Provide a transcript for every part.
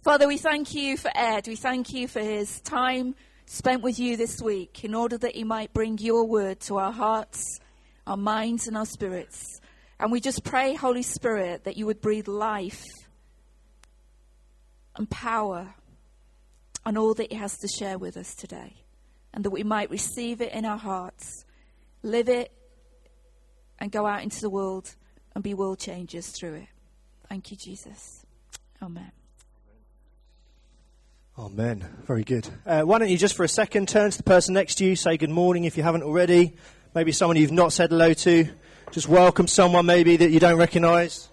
Father, we thank you for Ed. We thank you for his time spent with you this week in order that he might bring your word to our hearts, our minds, and our spirits. And we just pray, Holy Spirit, that you would breathe life and power on all that he has to share with us today, and that we might receive it in our hearts, live it, and go out into the world and be world changers through it. Thank you, Jesus. Amen. Amen. Very good. Why don't you just for a second turn to the person next to you, say good morning if you haven't already. Maybe someone you've not said hello to. Just welcome someone maybe that you don't recognise.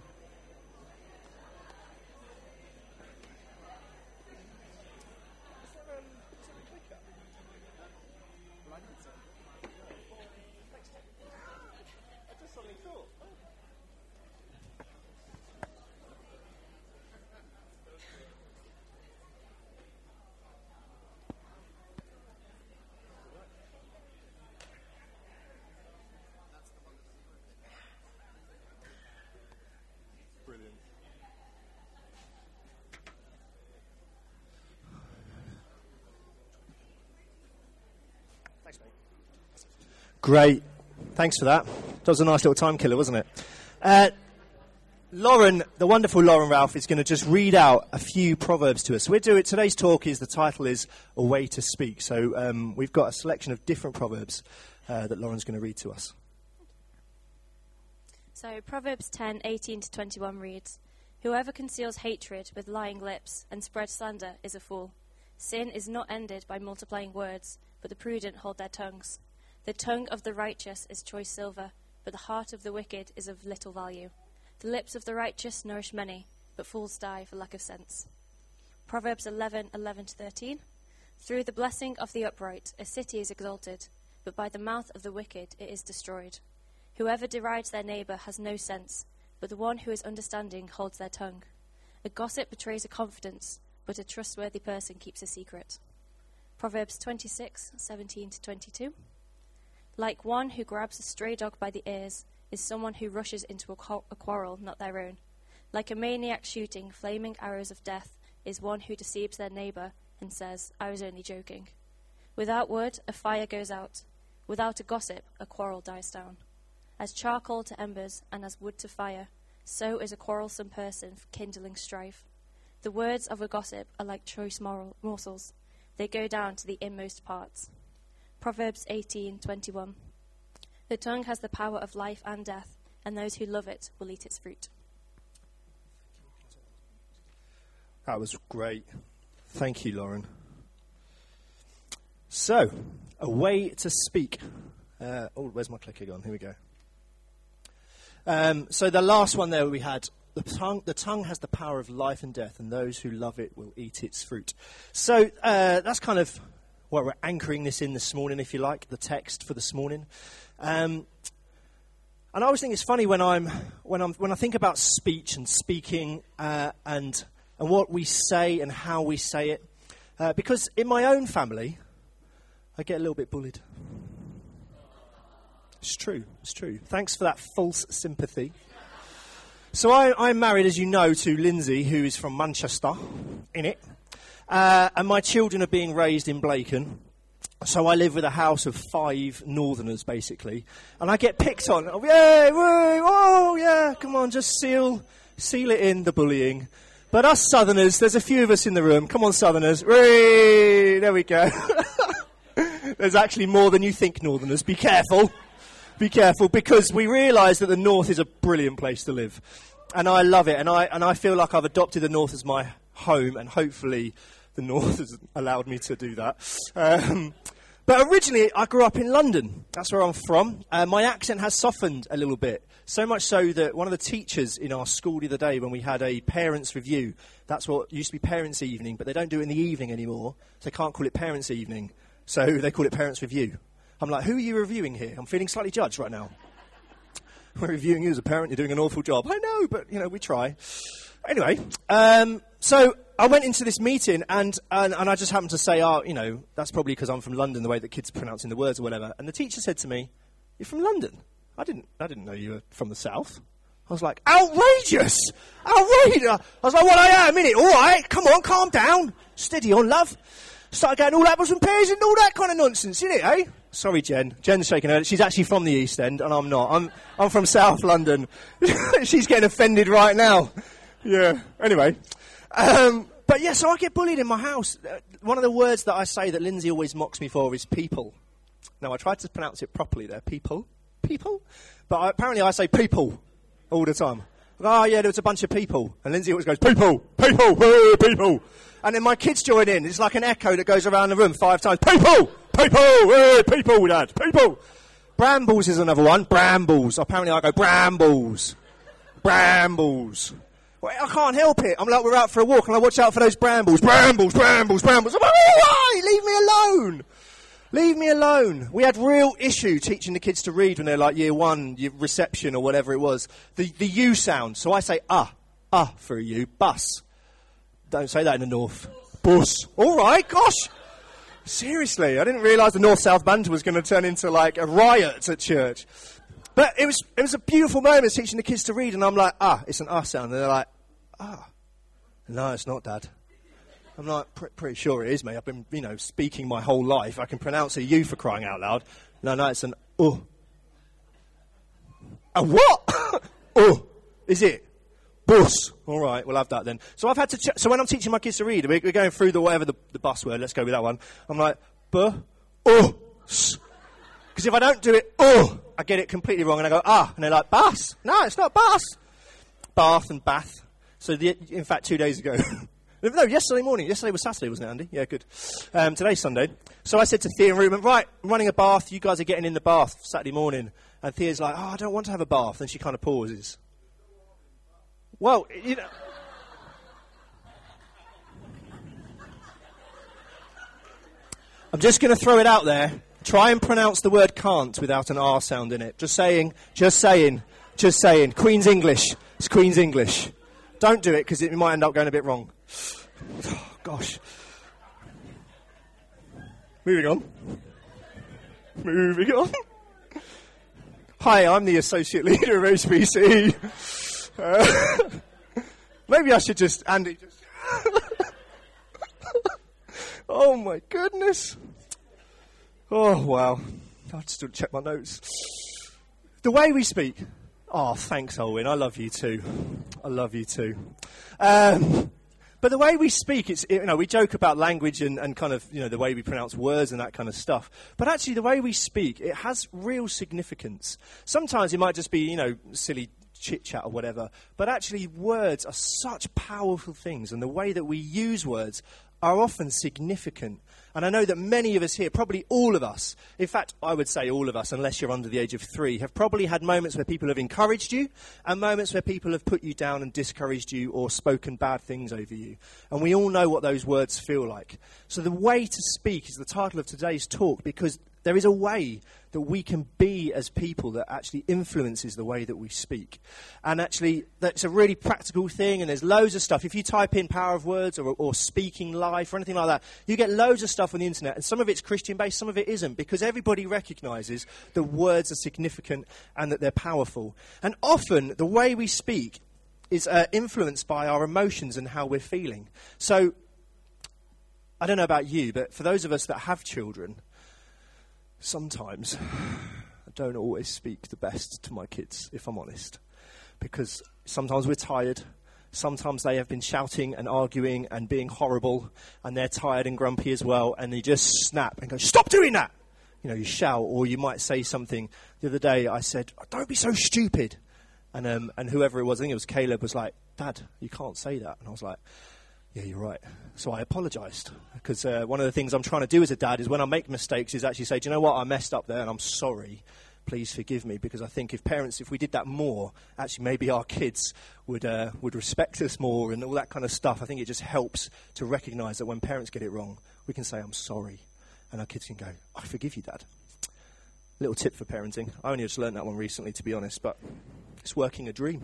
Great. Thanks for that. That was a nice little time killer, wasn't it? Lauren, the wonderful Lauren Ralph, is going to just read out a few proverbs to us. Today's talk the title is A Way to Speak. So we've got a selection of different proverbs that Lauren's going to read to us. So Proverbs 10:18 to 21 reads, "Whoever conceals hatred with lying lips and spreads slander is a fool. Sin is not ended by multiplying words, but the prudent hold their tongues. The tongue of the righteous is choice silver, but the heart of the wicked is of little value. The lips of the righteous nourish many, but fools die for lack of sense." Proverbs 11:11 to 13. "Through the blessing of the upright a city is exalted, but by the mouth of the wicked it is destroyed. Whoever derides their neighbour has no sense, but the one who is understanding holds their tongue. A gossip betrays a confidence, but a trustworthy person keeps a secret." Proverbs 26:17 to 22. "Like one who grabs a stray dog by the ears is someone who rushes into a quarrel not their own. Like a maniac shooting flaming arrows of death is one who deceives their neighbour and says, 'I was only joking.' Without wood, a fire goes out. Without a gossip, a quarrel dies down. As charcoal to embers and as wood to fire, so is a quarrelsome person kindling strife. The words of a gossip are like choice morsels. They go down to the inmost parts." Proverbs 18:21. "The tongue has the power of life and death, and those who love it will eat its fruit." That was great. Thank you, Lauren. So, a way to speak. Where's my clicker gone? Here we go. So the last one there we had, the tongue has the power of life and death, and those who love it will eat its fruit. So that's kind of what we're anchoring this in this morning, if you like, the text for this morning. And I always think it's funny when I think about speech and speaking and what we say and how we say it, because in my own family, I get a little bit bullied. It's true. Thanks for that false sympathy. So I'm married, as you know, to Lindsay, who is from Manchester, innit? And my children are being raised in Blacon. So I live with a house of 5 northerners, basically. And I get picked on. Oh, yeah, woo, oh, yeah, come on, just seal it in, the bullying. But us southerners, there's a few of us in the room. Come on, southerners. Whee, there we go. There's actually more than you think, northerners. Be careful. Be careful, because we realise that the north is a brilliant place to live. And I love it. And I feel like I've adopted the north as my home, and hopefully the north has allowed me to do that. But originally, I grew up in London. That's where I'm from. My accent has softened a little bit. So much so that one of the teachers in our school the other day, when we had a parents' review, that's what used to be parents' evening, but they don't do it in the evening anymore, so they can't call it parents' evening. So they call it parents' review. I'm like, who are you reviewing here? I'm feeling slightly judged right now. We're reviewing you as a parent. You're doing an awful job. I know, but, we try. Anyway, so I went into this meeting, and I just happened to say, that's probably because I'm from London, the way that kids are pronouncing the words or whatever. And the teacher said to me, "You're from London? I didn't know you were from the south." I was like, outrageous! Outrageous! I was like, well, I am, innit? All right, come on, calm down. Steady on, love. Started going all apples and pears and all that kind of nonsense, innit, eh? Sorry, Jen. Jen's shaking her head. She's actually from the East End, and I'm not. I'm from South London. She's getting offended right now. Yeah. Anyway. But yeah, so I get bullied in my house. One of the words that I say that Lindsay always mocks me for is people. Now, I tried to pronounce it properly there. People. But apparently I say people all the time. Oh, yeah, there was a bunch of people. And Lindsay always goes, people, hey, people. And then my kids join in. It's like an echo that goes around the room 5 times. People, hey, people, Dad, people. Brambles is another one. Brambles. Apparently I go, brambles. Well, I can't help it. I'm like, we're out for a walk and I watch out for those brambles. Brambles. I'm like, all right, leave me alone. We had real issue teaching the kids to read when they're like year 1, reception or whatever it was. The U sound. So I say for a U. Bus. Don't say that in the north. Bus. All right, gosh. Seriously, I didn't realise the north-south banter was going to turn into like a riot at church. But it was a beautiful moment teaching the kids to read, and I'm like, it's an sound. And they're like, no, it's not, Dad. I'm like, pretty sure it is, mate. I've been, speaking my whole life. I can pronounce a U for crying out loud. No, it's an A what? Is it? Bus. All right, we'll have that then. So I've had to so when I'm teaching my kids to read, we're going through the bus word, let's go with that one. I'm like, Because if I don't do it, I get it completely wrong, and I go, and they're like, bus. No, it's not bus. Bath and bath. So, in fact, 2 days ago. No, yesterday morning. Yesterday was Saturday, wasn't it, Andy? Yeah, good. Today's Sunday. So I said to Thea and Ruben, right, I'm running a bath. You guys are getting in the bath Saturday morning. And Thea's like, I don't want to have a bath. And she kind of pauses. Well, I'm just going to throw it out there. Try and pronounce the word can't without an R sound in it. Just saying. Queen's English. It's Queen's English. Don't do it because it might end up going a bit wrong. Oh, gosh. Moving on. Hi, I'm the Associate Leader of HBC. Maybe I should Andy. Oh, my goodness. Oh, wow. I just have to check my notes. The way we speak. Oh, thanks, Owen. I love you too. But the way we speak, we joke about language and kind of, the way we pronounce words and that kind of stuff. But actually, the way we speak, it has real significance. Sometimes it might just be, silly chit-chat or whatever. But actually, words are such powerful things. And the way that we use words are often significant. And I know that many of us here, probably all of us, in fact, I would say all of us, unless you're under the age of 3, have probably had moments where people have encouraged you and moments where people have put you down and discouraged you or spoken bad things over you. And we all know what those words feel like. So the way to speak is the title of today's talk, because there is a way that we can be as people that actually influences the way that we speak. And actually, that's a really practical thing, and there's loads of stuff. If you type in power of words or speaking life or anything like that, you get loads of stuff on the internet, and some of it's Christian-based, some of it isn't, because everybody recognises that words are significant and that they're powerful. And often, the way we speak is influenced by our emotions and how we're feeling. So, I don't know about you, but for those of us that have children, sometimes I don't always speak the best to my kids, if I'm honest, because sometimes we're tired, sometimes they have been shouting and arguing and being horrible, and they're tired and grumpy as well, and they just snap and go, stop doing that! You shout, or you might say something. The other day I said, don't be so stupid, and whoever it was, I think it was Caleb, was like, Dad, you can't say that. And I was like, yeah, you're right. So I apologised, because one of the things I'm trying to do as a dad is when I make mistakes is actually say, do you know what, I messed up there and I'm sorry. Please forgive me, because I think if we did that more, actually maybe our kids would respect us more and all that kind of stuff. I think it just helps to recognise that when parents get it wrong, we can say, I'm sorry. And our kids can go, I forgive you, Dad. Little tip for parenting. I only just learned that one recently, to be honest, but it's working a dream.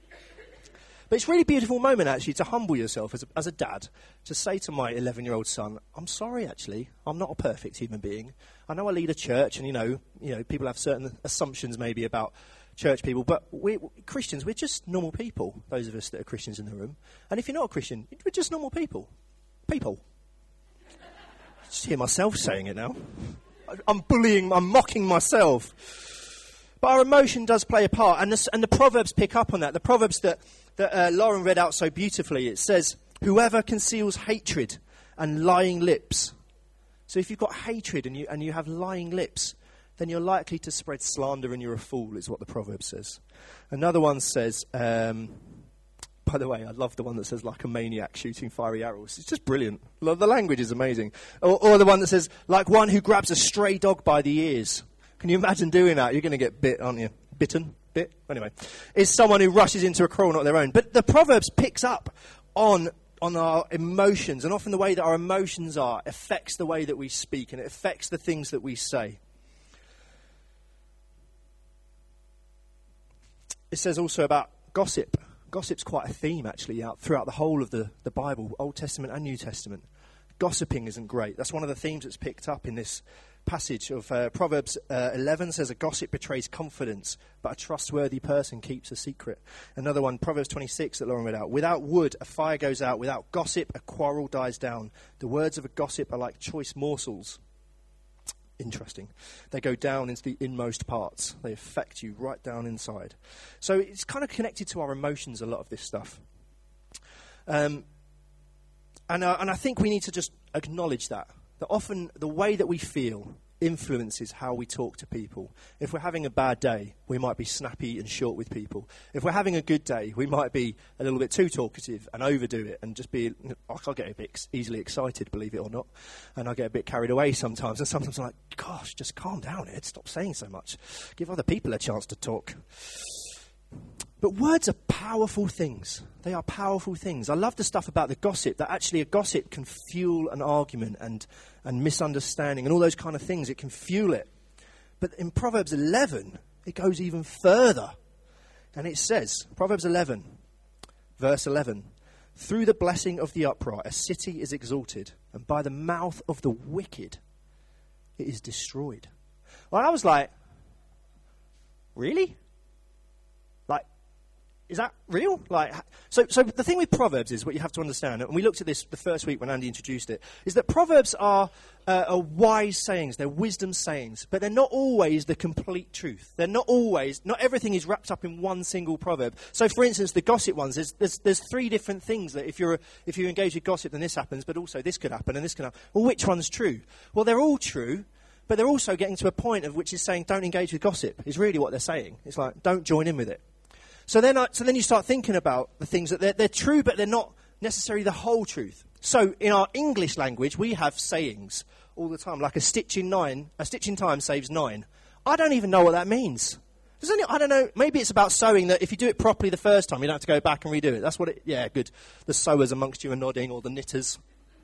But it's a really beautiful moment, actually, to humble yourself as a dad, to say to my 11-year-old son, I'm sorry, actually. I'm not a perfect human being. I know I lead a church, and, people have certain assumptions maybe about church people, but we Christians, we're just normal people, those of us that are Christians in the room. And if you're not a Christian, we're just normal people. People. Just hear myself saying it now. I'm mocking myself. But our emotion does play a part, and the Proverbs pick up on that. The Proverbs that Lauren read out so beautifully, it says, whoever conceals hatred and lying lips. So if you've got hatred and you have lying lips, then you're likely to spread slander and you're a fool, is what the proverb says. Another one says, by the way, I love the one that says, like a maniac shooting fiery arrows. It's just brilliant. The language is amazing. Or the one that says, like one who grabs a stray dog by the ears. Can you imagine doing that? You're going to get bit, aren't you? Bitten? Bit? Anyway. Is someone who rushes into a quarrel not their own. But the Proverbs picks up on our emotions, and often the way that our emotions are affects the way that we speak, and it affects the things that we say. It says also about gossip. Gossip's quite a theme, actually, throughout the whole of the Bible, Old Testament and New Testament. Gossiping isn't great. That's one of the themes that's picked up in this passage of Proverbs 11 says, a gossip betrays confidence, but a trustworthy person keeps a secret. Another one, Proverbs 26 that Lauren read out. Without wood, a fire goes out. Without gossip, a quarrel dies down. The words of a gossip are like choice morsels. Interesting. They go down into the inmost parts. They affect you right down inside. So it's kind of connected to our emotions, a lot of this stuff. And I think we need to just acknowledge that often the way that we feel influences how we talk to people. If we're having a bad day, we might be snappy and short with people. If we're having a good day, we might be a little bit too talkative and overdo it and just be, I'll get a bit easily excited, believe it or not, and I get a bit carried away sometimes. And sometimes I'm like, gosh, just calm down, Ed, stop saying so much. Give other people a chance to talk. But words are powerful things. They are powerful things. I love the stuff about the gossip, that actually a gossip can fuel an argument and misunderstanding and all those kind of things. It can fuel it. But in Proverbs 11, it goes even further. And it says, Proverbs 11, verse 11, through the blessing of the upright, a city is exalted, and by the mouth of the wicked, it is destroyed. Well, I was like, really? Is that real? So the thing with Proverbs is what you have to understand, and we looked at this the first week when Andy introduced it, is that Proverbs are wise sayings, they're wisdom sayings, but they're not always the complete truth. Not everything is wrapped up in one single proverb. So for instance, the gossip ones, there's three different things that if you engage with gossip, then this happens, but also this could happen and this could happen. Well, which one's true? Well, they're all true, but they're also getting to a point of which is saying don't engage with gossip, is really what they're saying. It's like, don't join in with it. So then you start thinking about the things that they're true, but they're not necessarily the whole truth. So in our English language, we have sayings all the time, like a stitch in time saves 9. I don't even know what that means. I don't know, maybe it's about sewing, that if you do it properly the first time, you don't have to go back and redo it. That's what it, yeah, good. The sewers amongst you are nodding, or the knitters.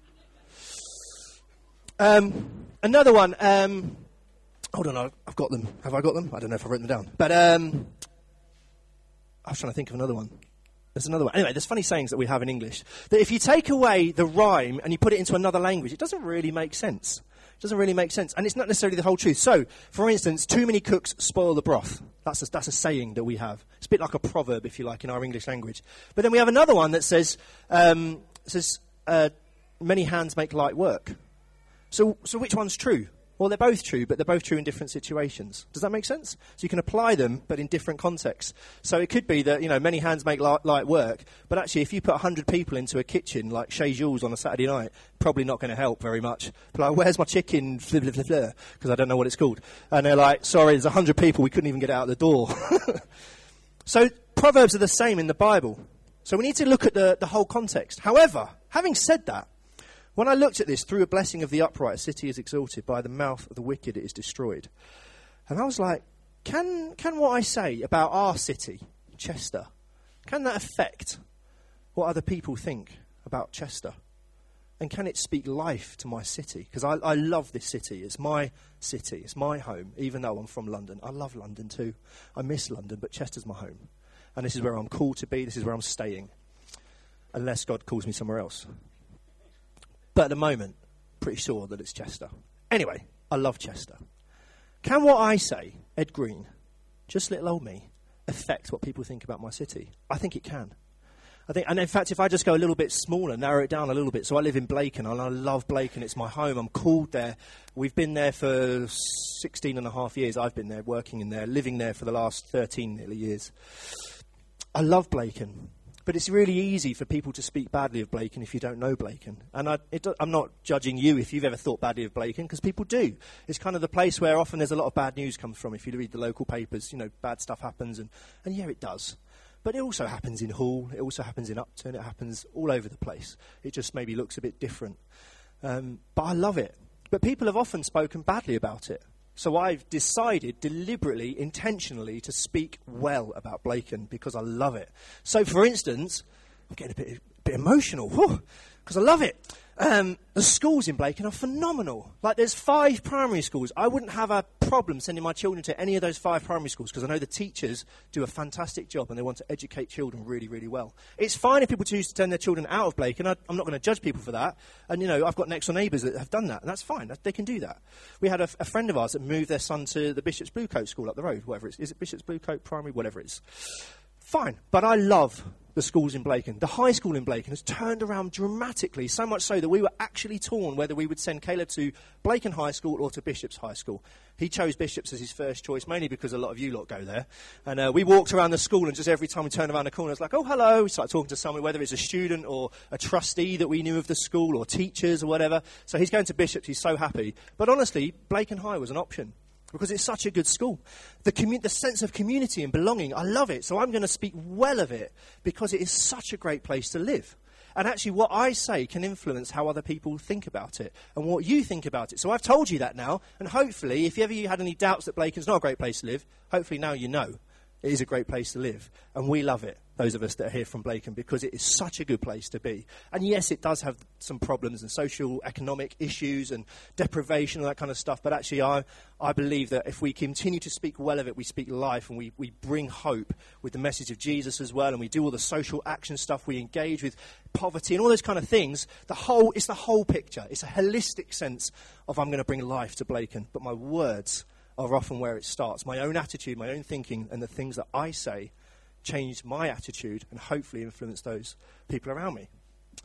Another one, hold on, I've got them. Have I got them? I don't know if I've written them down. But, I was trying to think of another one. There's another one. Anyway, there's funny sayings that we have in English. That if you take away the rhyme and you put it into another language, it doesn't really make sense. It doesn't really make sense. And it's not necessarily the whole truth. So, for instance, too many cooks spoil the broth. That's a saying that we have. It's a bit like a proverb, if you like, in our English language. But then we have another one that says many hands make light work. So which one's true? Well, they're both true, but they're both true in different situations. Does that make sense? So you can apply them, but in different contexts. So it could be that, many hands make light work, but actually if you put 100 people into a kitchen like Chez Jules on a Saturday night, probably not going to help very much. But like, where's my chicken? Because I don't know what it's called. And they're like, sorry, there's 100 people, we couldn't even get out the door. So Proverbs are the same in the Bible. So we need to look at the whole context. However, having said that, when I looked at this, through a blessing of the upright, a city is exalted, by the mouth of the wicked it is destroyed. And I was like, can what I say about our city, Chester, can that affect what other people think about Chester? And can it speak life to my city? Because I love this city. It's my city. It's my home, even though I'm from London. I love London too. I miss London, but Chester's my home. And this is where I'm called to be. This is where I'm staying. Unless God calls me somewhere else. But at the moment, pretty sure that it's Chester. Anyway, I love Chester. Can what I say, Ed Green, just little old me, affect what people think about my city? I think it can. And in fact, if I just go a little bit smaller, narrow it down a little bit. So I live in Blacon, and I love Blacon. It's my home. I'm called there. We've been there for 16 and a half years. I've been there, working in there, living there for the last 13 nearly years. I love Blacon. But it's really easy for people to speak badly of Blacon if you don't know Blacon. And I'm not judging you if you've ever thought badly of Blacon, because people do. It's kind of the place where often there's a lot of bad news comes from. If you read the local papers, bad stuff happens. And yeah, it does. But it also happens in Hull, it also happens in Upton, it happens all over the place. It just maybe looks a bit different. But I love it. But people have often spoken badly about it. So I've decided deliberately, intentionally, to speak well about Blacon because I love it. So, for instance, I'm getting a bit emotional, because I love it. The schools in Blacon are phenomenal. Like, there's 5 primary schools. I wouldn't have a problem sending my children to any of those 5 primary schools because I know the teachers do a fantastic job and they want to educate children really, really well. It's fine if people choose to send their children out of Blacon. I'm not going to judge people for that. And, I've got next door neighbours that have done that, and that's fine. They can do that. We had a friend of ours that moved their son to the Bishop's Bluecoat School up the road, whatever it is. Is it Bishop's Bluecoat Primary? Whatever it is. Fine. But I love the schools in Blacon. The high school in Blacon has turned around dramatically, so much so that we were actually torn whether we would send Caleb to Blacon High School or to Bishop's High School. He chose Bishop's as his first choice, mainly because a lot of you lot go there. And we walked around the school, and just every time we turned around the corner, it's like, oh, hello. We started talking to someone, whether it's a student or a trustee that we knew of the school or teachers or whatever. So he's going to Bishop's. He's so happy. But honestly, Blacon High was an option, because it's such a good school. The sense of community and belonging, I love it. So I'm going to speak well of it because it is such a great place to live. And actually what I say can influence how other people think about it and what you think about it. So I've told you that now, and hopefully if you had any doubts that Blacon's not a great place to live, hopefully now you know it is a great place to live. And we love it, those of us that are here from Blacon, because it is such a good place to be. And yes, it does have some problems and social, economic issues and deprivation and that kind of stuff. But actually, I believe that if we continue to speak well of it, we speak life, and we bring hope with the message of Jesus as well. And we do all the social action stuff. We engage with poverty and all those kind of things. It's the whole picture. It's a holistic sense of I'm going to bring life to Blacon. But my words are often where it starts. My own attitude, my own thinking, and the things that I say change my attitude and hopefully influence those people around me.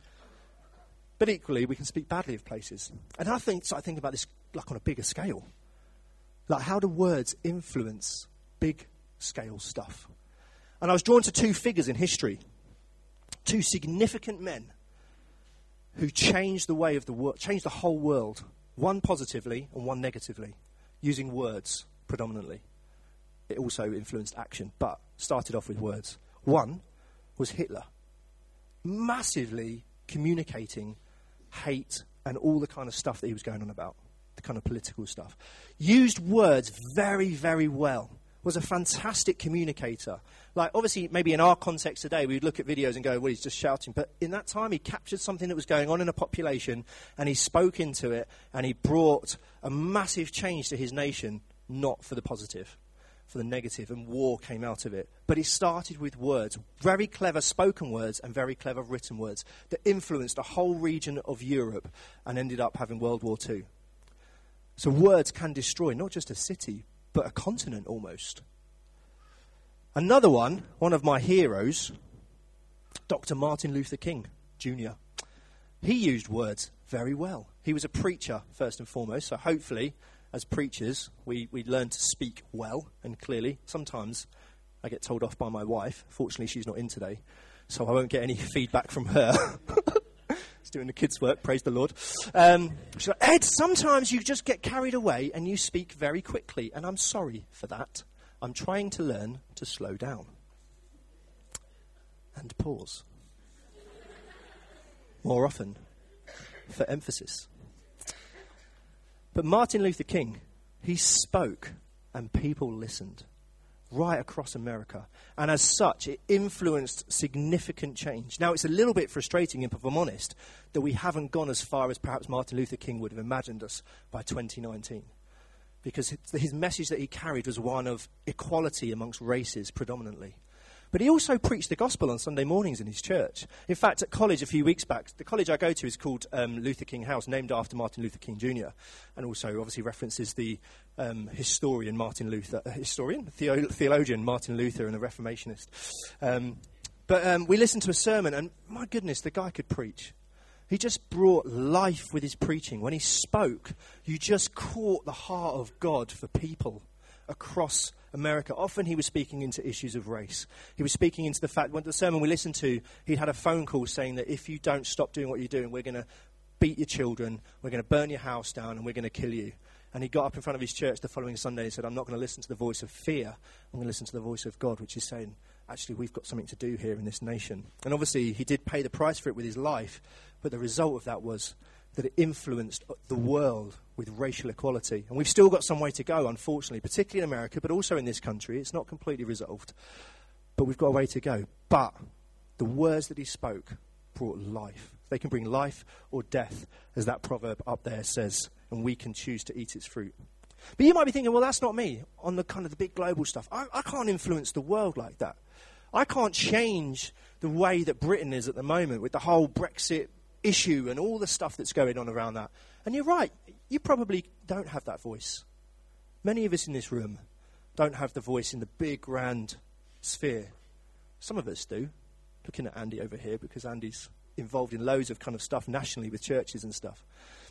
But equally, we can speak badly of places. And I start thinking about this like on a bigger scale. Like, how do words influence big scale stuff? And I was drawn to 2 figures in history. 2 significant men who changed the way of the world, changed the whole world. One positively and one negatively, using words predominantly. It also influenced action, but started off with words. One was Hitler, massively communicating hate and all the kind of stuff that he was going on about, the kind of political stuff. Used words very, very well. Was a fantastic communicator. Like, obviously, maybe in our context today, we'd look at videos and go, well, he's just shouting. But in that time, he captured something that was going on in a population, and he spoke into it, and he brought a massive change to his nation, not for the positive, for the negative, and war came out of it. But it started with words, very clever spoken words and very clever written words that influenced a whole region of Europe and ended up having World War II. So words can destroy not just a city, but a continent almost. Another one of my heroes, Dr. Martin Luther King Jr. He used words very well. He was a preacher, first and foremost, so hopefully, as preachers, we learn to speak well and clearly. Sometimes I get told off by my wife. Fortunately, she's not in today, so I won't get any feedback from her. She's doing the kids' work, praise the Lord. She's like, Ed, sometimes you just get carried away and you speak very quickly, and I'm sorry for that. I'm trying to learn to slow down. And pause. More often, for emphasis. But Martin Luther King, he spoke and people listened right across America. And as such, it influenced significant change. Now, it's a little bit frustrating, if I'm honest, that we haven't gone as far as perhaps Martin Luther King would have imagined us by 2019. Because his message that he carried was one of equality amongst races predominantly. But he also preached the gospel on Sunday mornings in his church. In fact, at college a few weeks back, the college I go to is called Luther King House, named after Martin Luther King Jr., and also obviously references the theologian Martin Luther, and a Reformationist. But we listened to a sermon, and my goodness, the guy could preach. He just brought life with his preaching. When he spoke, you just caught the heart of God for people across America. Often he was speaking into issues of race. He was speaking into the fact, when the sermon we listened to, he'd had a phone call saying that if you don't stop doing what you're doing, we're going to beat your children, we're going to burn your house down, and we're going to kill you. And he got up in front of his church the following Sunday and said, I'm not going to listen to the voice of fear. I'm going to listen to the voice of God, which is saying, actually, we've got something to do here in this nation. And obviously, he did pay the price for it with his life, but the result of that was that it influenced the world with racial equality. And we've still got some way to go, unfortunately, particularly in America, but also in this country. It's not completely resolved, but we've got a way to go. But the words that he spoke brought life. They can bring life or death, as that proverb up there says, and we can choose to eat its fruit. But you might be thinking, well, that's not me on the kind of the big global stuff. I can't influence the world like that. I can't change the way that Britain is at the moment with the whole Brexit issue and all the stuff that's going on around that. And you're right, you probably don't have that voice. Many of us in this room don't have the voice in the big, grand sphere. Some of us do. Looking at Andy over here, because Andy's involved in loads of kind of stuff nationally with churches and stuff.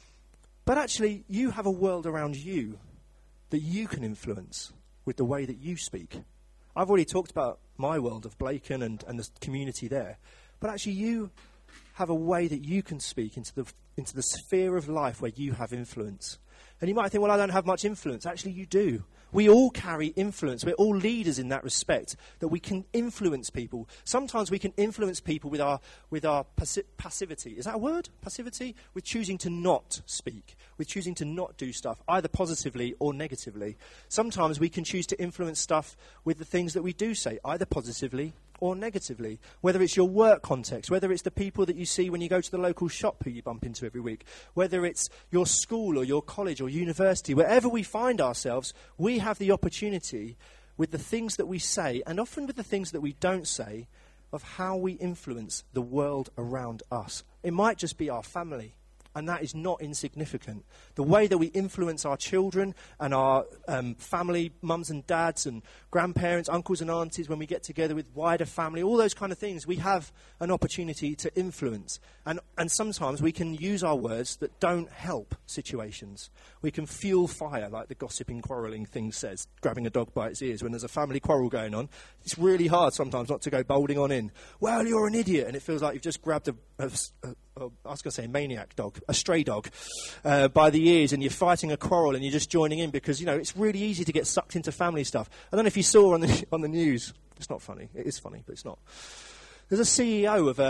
But actually, you have a world around you that you can influence with the way that you speak. I've already talked about my world of Blacon and the community there. But actually, you have a way that you can speak into the sphere of life where you have influence. And you might think, well, I don't have much influence. Actually, you do. We all carry influence. We're all leaders in that respect, that we can influence people. Sometimes we can influence people with our passivity. Is that a word? Passivity? With choosing to not speak, with choosing to not do stuff, either positively or negatively. Sometimes we can choose to influence stuff with the things that we do say, either positively or negatively, whether it's your work context, whether it's the people that you see when you go to the local shop who you bump into every week, whether it's your school or your college or university, wherever we find ourselves, we have the opportunity with the things that we say, and often with the things that we don't say, of how we influence the world around us. It might just be our family. And that is not insignificant. The way that we influence our children and our family, mums and dads and grandparents, uncles and aunties, when we get together with wider family, all those kind of things, we have an opportunity to influence. And sometimes we can use our words that don't help situations. We can fuel fire, like the gossiping, quarrelling thing says, grabbing a dog by its ears when there's a family quarrel going on. It's really hard sometimes not to go bolding on in. Well, you're an idiot. And it feels like you've just grabbed I was going to say a maniac dog, a stray dog, by the ears, and you're fighting a quarrel and you're just joining in because, it's really easy to get sucked into family stuff. I don't know if you saw on the news. It's not funny. It is funny, but it's not. There's a CEO of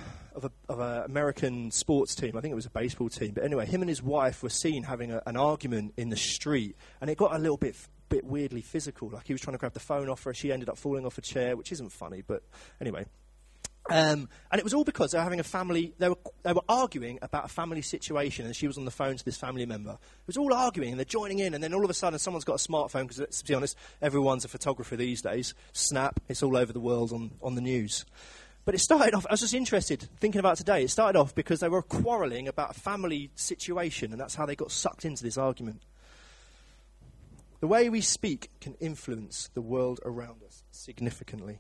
an American sports team. I think it was a baseball team. But anyway, him and his wife were seen having an argument in the street, and it got a little bit weirdly physical. Like he was trying to grab the phone off her. She ended up falling off a chair, which isn't funny, but anyway. And it was all because they were having a family. They were arguing about a family situation, and she was on the phone to this family member. It was all arguing, and they're joining in, and then all of a sudden, someone's got a smartphone. Because let's be honest, everyone's a photographer these days. Snap, it's all over the world on the news. But it started off. I was just interested, thinking about today. It started off because they were quarrelling about a family situation, and that's how they got sucked into this argument. The way we speak can influence the world around us significantly.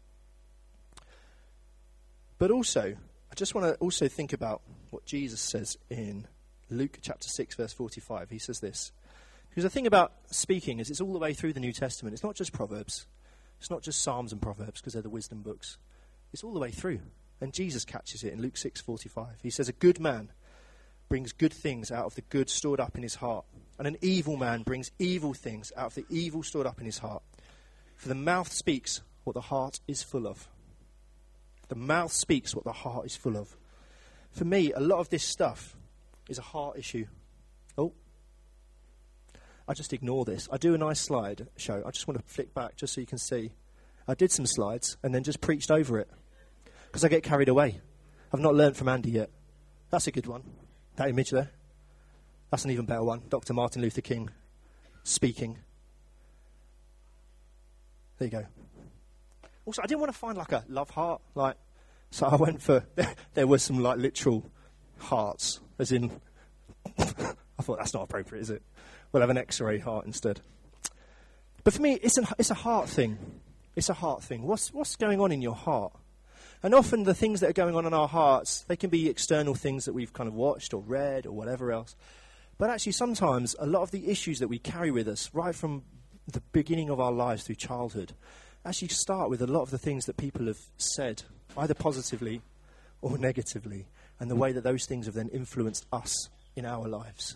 But also, I just want to also think about what Jesus says in Luke chapter 6, verse 45. He says this. Because the thing about speaking is it's all the way through the New Testament. It's not just Proverbs. It's not just Psalms and Proverbs because they're the wisdom books. It's all the way through. And Jesus catches it in Luke 6:45. He says, a good man brings good things out of the good stored up in his heart. And an evil man brings evil things out of the evil stored up in his heart. For the mouth speaks what the heart is full of. The mouth speaks what the heart is full of. For me, a lot of this stuff is a heart issue. Oh, I just ignore this. I do a nice slide show. I just want to flick back just so you can see. I did some slides and then just preached over it because I get carried away. I've not learnt from Andy yet. That's a good one. That image there. That's an even better one. Dr. Martin Luther King speaking. There you go. Also, I didn't want to find like a love heart. So I went for, there were some like literal hearts, as in, I thought that's not appropriate, is it? We'll have an X-ray heart instead. But for me, it's a heart thing. It's a heart thing. What's going on in your heart? And often the things that are going on in our hearts, they can be external things that we've kind of watched or read or whatever else. But actually sometimes a lot of the issues that we carry with us right from the beginning of our lives through childhood actually start with a lot of the things that people have said, either positively or negatively, and the way that those things have then influenced us in our lives.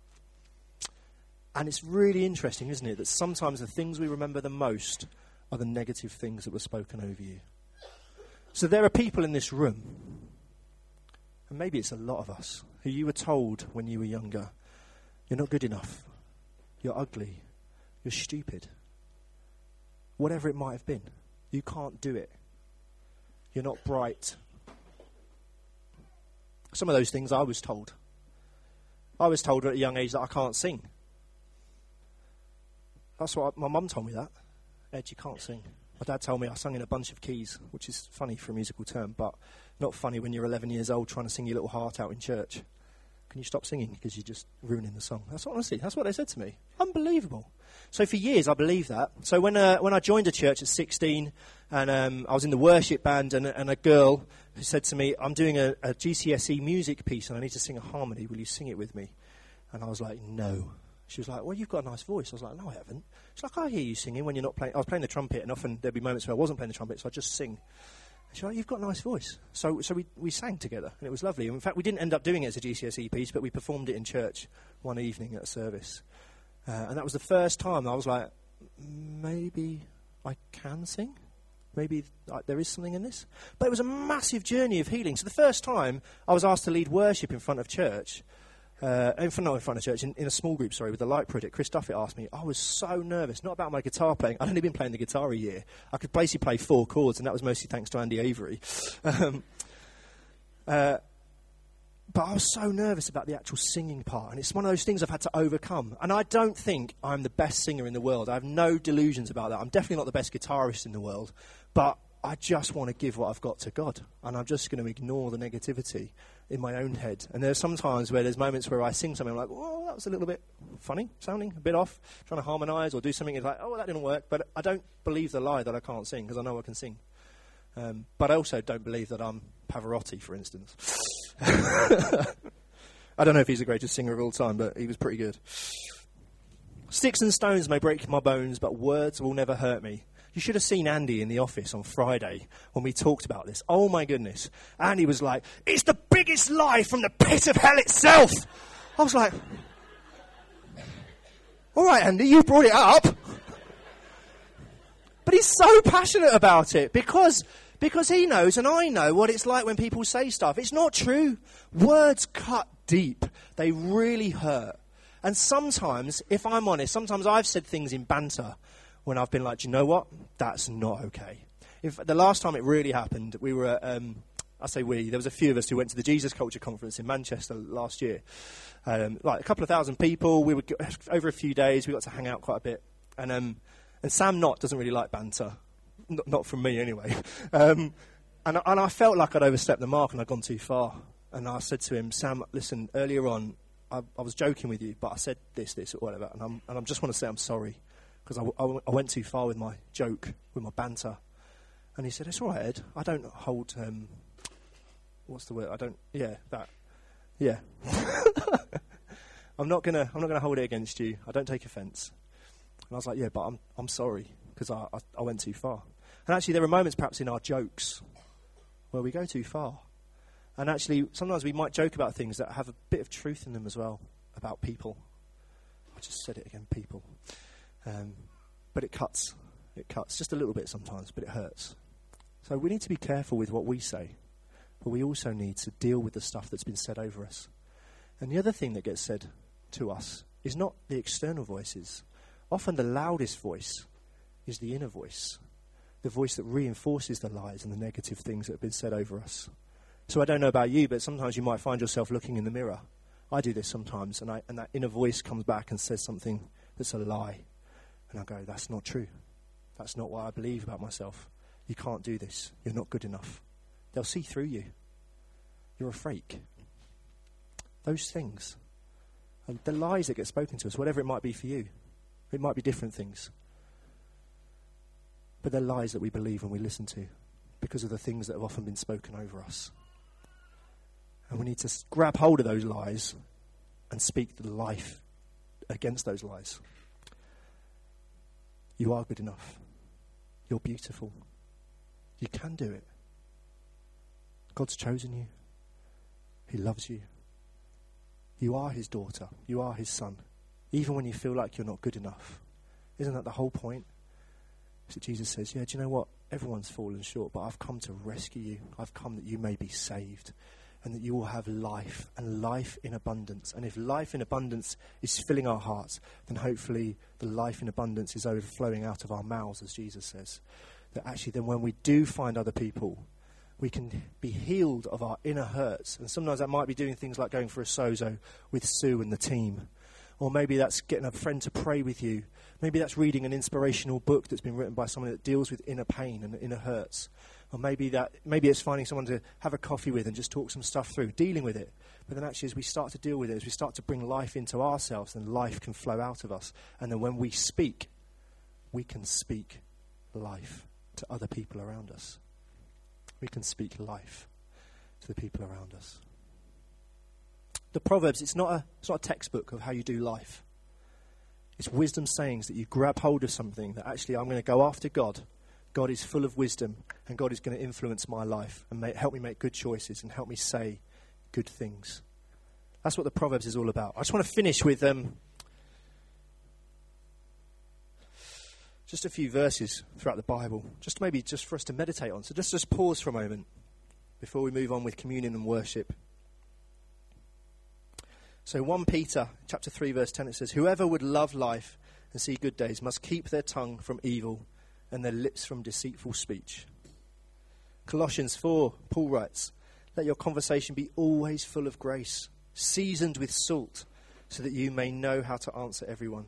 And it's really interesting, isn't it, that sometimes the things we remember the most are the negative things that were spoken over you. So there are people in this room, and maybe it's a lot of us, who you were told when you were younger, you're not good enough, you're ugly, you're stupid. Whatever it might have been, you can't do it. You're not bright. Some of those things I was told. I was told at a young age that I can't sing. That's what my mum told me that. Ed, you can't sing. My dad told me I sung in a bunch of keys, which is funny for a musical term, but not funny when you're 11 years old trying to sing your little heart out in church. Can you stop singing because you're just ruining the song? That's what they said to me. Unbelievable. So for years I believed that. So when I joined a church at 16 and I was in the worship band and a girl who said to me, I'm doing a GCSE music piece and I need to sing a harmony. Will you sing it with me? And I was like, no. She was like, well, you've got a nice voice. I was like, no, I haven't. She's like, I hear you singing when you're not playing. I was playing the trumpet, and often there'd be moments where I wasn't playing the trumpet, so I'd just sing. And she's like, you've got a nice voice. So we sang together, and it was lovely. And in fact, we didn't end up doing it as a GCSE piece, but we performed it in church one evening at a service. And that was the first time I was like, maybe I can sing? Maybe there is something in this? But it was a massive journey of healing. So the first time I was asked to lead worship in front of church, in front of church, in a small group, with the Light Project, Chris Duffett asked me, I was so nervous, not about my guitar playing. I'd only been playing the guitar a year. I could basically play 4 chords, and that was mostly thanks to Andy Avery. But I was so nervous about the actual singing part, and it's one of those things I've had to overcome. And I don't think I'm the best singer in the world. I have no delusions about that. I'm definitely not the best guitarist in the world, but I just want to give what I've got to God, and I'm just going to ignore the negativity in my own head. And there's some times where there's moments where I sing something, I'm like, oh, that was a little bit funny sounding, a bit off, trying to harmonise or do something, it's like, oh, that didn't work. But I don't believe the lie that I can't sing, because I know I can sing. But I also don't believe that I'm Pavarotti, for instance. I don't know if he's the greatest singer of all time, but he was pretty good. Sticks and stones may break my bones, but words will never hurt me. You should have seen Andy in the office on Friday when we talked about this. Oh, my goodness. Andy was like, it's the biggest lie from the pit of hell itself. I was like, all right, Andy, you brought it up. But he's so passionate about it because he knows and I know what it's like when people say stuff. It's not true. Words cut deep. They really hurt. And sometimes, if I'm honest, sometimes I've said things in banter when I've been like, do you know what? That's not okay. In fact, the last time it really happened, we were at, there was a few of us who went to the Jesus Culture Conference in Manchester last year. Like a couple of thousand people. We were over a few days. We got to hang out quite a bit. And Sam Knott doesn't really like banter. Not from me, anyway. And I felt like I'd overstepped the mark and I'd gone too far. And I said to him, Sam, listen, earlier on, I was joking with you, but I said this, or whatever. And I just want to say I'm sorry. Because I went too far with my joke, with my banter. And he said, it's all right, Ed. I don't hold, what's the word? Yeah. I'm not gonna hold it against you. I don't take offence. And I was like, yeah, but I'm sorry, because I went too far. And actually, there are moments perhaps in our jokes where we go too far. And actually, sometimes we might joke about things that have a bit of truth in them as well, about people. I just said it again, people. But it cuts. It cuts just a little bit sometimes, but it hurts. So we need to be careful with what we say, but we also need to deal with the stuff that's been said over us. And the other thing that gets said to us is not the external voices. Often the loudest voice is the inner voice, the voice that reinforces the lies and the negative things that have been said over us. So I don't know about you, but sometimes you might find yourself looking in the mirror. I do this sometimes, and that inner voice comes back and says something that's a lie. And I go, that's not true. That's not what I believe about myself. You can't do this. You're not good enough. They'll see through you. You're a fake. Those things. And the lies that get spoken to us, whatever it might be for you. It might be different things. But they're lies that we believe and we listen to because of the things that have often been spoken over us. And we need to grab hold of those lies and speak the life against those lies. You are good enough. You're beautiful. You can do it. God's chosen you. He loves you. You are his daughter. You are his son. Even when you feel like you're not good enough. Isn't that the whole point? So Jesus says, yeah, do you know what? Everyone's fallen short, but I've come to rescue you. I've come that you may be saved and that you will have life and life in abundance. And if life in abundance is filling our hearts, then hopefully the life in abundance is overflowing out of our mouths, as Jesus says. That actually then when we do find other people, we can be healed of our inner hurts. And sometimes that might be doing things like going for a sozo with Sue and the team. Or maybe that's getting a friend to pray with you. Maybe that's reading an inspirational book that's been written by someone that deals with inner pain and inner hurts. Or maybe it's finding someone to have a coffee with and just talk some stuff through, dealing with it. But then actually as we start to deal with it, as we start to bring life into ourselves, then life can flow out of us. And then when we speak, we can speak life to other people around us. We can speak life to the people around us. The Proverbs, it's not a textbook of how you do life. It's wisdom sayings that you grab hold of something that actually I'm going to go after God. God is full of wisdom and God is going to influence my life and help me make good choices and help me say good things. That's what the Proverbs is all about. I just want to finish with just a few verses throughout the Bible, just for us to meditate on. So just pause for a moment before we move on with communion and worship. So 1 Peter chapter 3 verse 10, it says, whoever would love life and see good days must keep their tongue from evil and their lips from deceitful speech. Colossians 4, Paul writes, let your conversation be always full of grace, seasoned with salt, so that you may know how to answer everyone.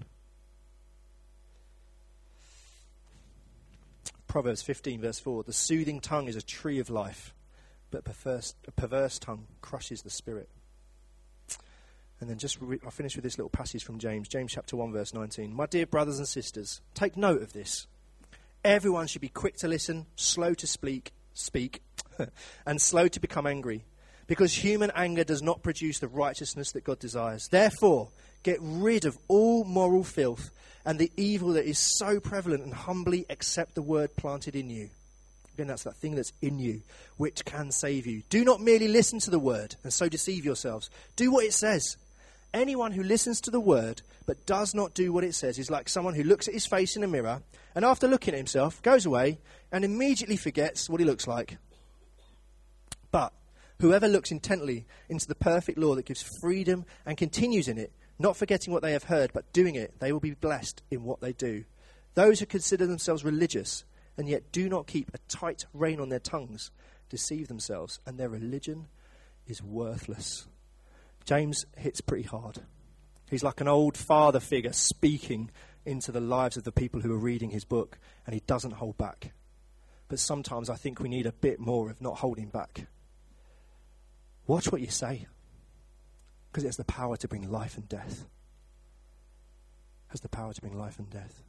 Proverbs 15 verse 4, the soothing tongue is a tree of life, but a perverse tongue crushes the spirit. And then I'll finish with this little passage from James chapter 1 verse 19. My dear brothers and sisters, take note of this. Everyone should be quick to listen, slow to speak, and slow to become angry, because human anger does not produce the righteousness that God desires. Therefore, get rid of all moral filth and the evil that is so prevalent, and humbly accept the word planted in you. Again, that's that thing that's in you, which can save you. Do not merely listen to the word and so deceive yourselves. Do what it says. Anyone who listens to the word but does not do what it says is like someone who looks at his face in a mirror and after looking at himself goes away and immediately forgets what he looks like. But whoever looks intently into the perfect law that gives freedom and continues in it, not forgetting what they have heard but doing it, they will be blessed in what they do. Those who consider themselves religious and yet do not keep a tight rein on their tongues deceive themselves, and their religion is worthless. James hits pretty hard. He's like an old father figure speaking into the lives of the people who are reading his book, and he doesn't hold back. But sometimes I think we need a bit more of not holding back. Watch what you say, because it has the power to bring life and death. It has the power to bring life and death.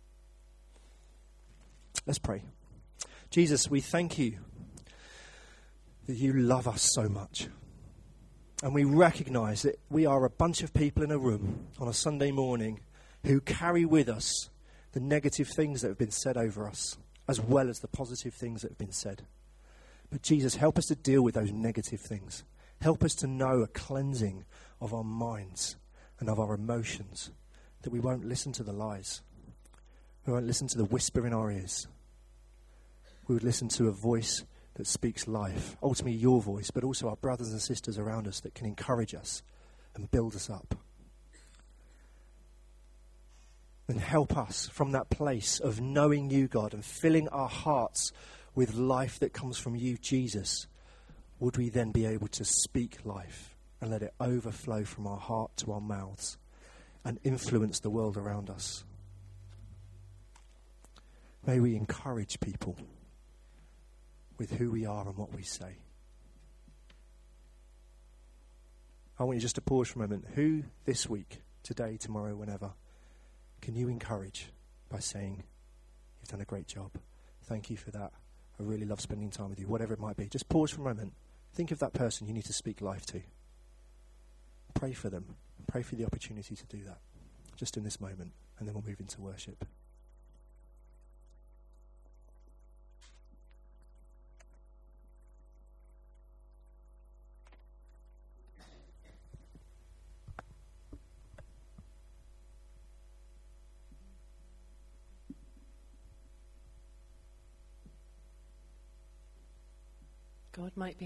Let's pray. Jesus, we thank you that you love us so much. And we recognize that we are a bunch of people in a room on a Sunday morning who carry with us the negative things that have been said over us, as well as the positive things that have been said. But Jesus, help us to deal with those negative things. Help us to know a cleansing of our minds and of our emotions, that we won't listen to the lies. We won't listen to the whisper in our ears. We would listen to a voice that speaks life, ultimately your voice, but also our brothers and sisters around us that can encourage us and build us up. And help us from that place of knowing you, God, and filling our hearts with life that comes from you, Jesus. Would we then be able to speak life and let it overflow from our heart to our mouths and influence the world around us? May we encourage people with who we are and what we say. I want you just to pause for a moment. Who this week, today, tomorrow, whenever, can you encourage by saying, you've done a great job. Thank you for that. I really love spending time with you, whatever it might be. Just pause for a moment. Think of that person you need to speak life to. Pray for them. Pray for the opportunity to do that, just in this moment, and then we'll move into worship. God might be